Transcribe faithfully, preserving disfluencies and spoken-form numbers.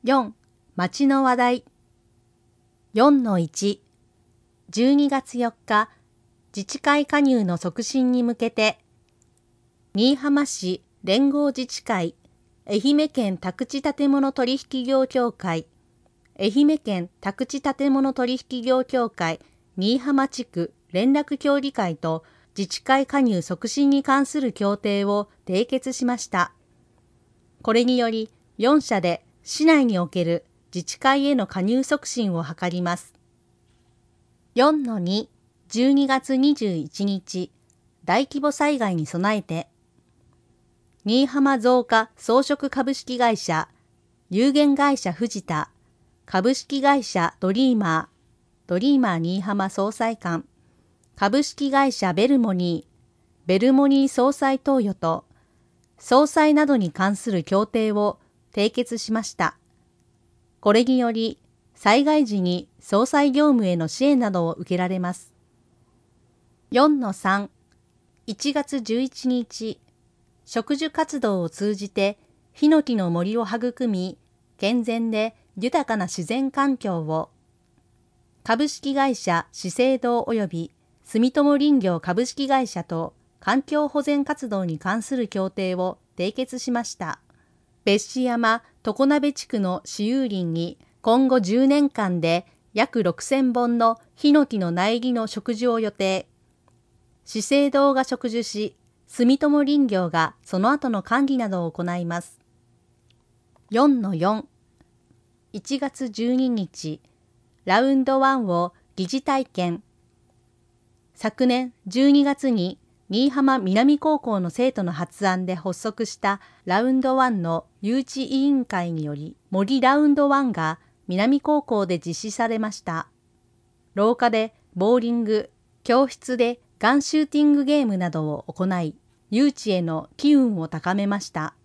よん、町の話題。よんのいち、じゅうにがつよっか、自治会加入の促進に向けて、新居浜市連合自治会、愛媛県宅地建物取引業協会、愛媛県宅地建物取引業協会新居浜地区連絡協議会と自治会加入促進に関する協定を締結しました。これにより、よん社で市内における自治会への加入促進を図ります。よんのに、じゅうにがつにじゅういちにち、大規模災害に備えて、新居浜造花装飾株式会社、有限会社藤田、株式会社ドリーマー、ドリーマー新居浜総裁館、株式会社ベルモニー、ベルモニー総裁東予と、総裁などに関する協定を締結しました。これにより、災害時に総裁業務への支援などを受けられます。よんのさん、いちがつじゅういちにち、植樹活動を通じて、ヒノキの森を育み、健全で豊かな自然環境を、株式会社資生堂及び住友林業株式会社と環境保全活動に関する協定を締結しました。別子山常鍋地区の私有林に今後じゅうねんかんで約ろくせんぼんのヒノキの苗木の植樹を予定。資生堂が植樹し、住友林業がその後の管理などを行います。よんのよん、いちがつじゅうににち、ラウンドワンを疑似体験。昨年じゅうにがつに新居浜南高校の生徒の発案で発足したラウンドワンの誘致委員会により、森ラウンドワンが南高校で実施されました。廊下でボーリング、教室でガンシューティングゲームなどを行い、誘致への機運を高めました。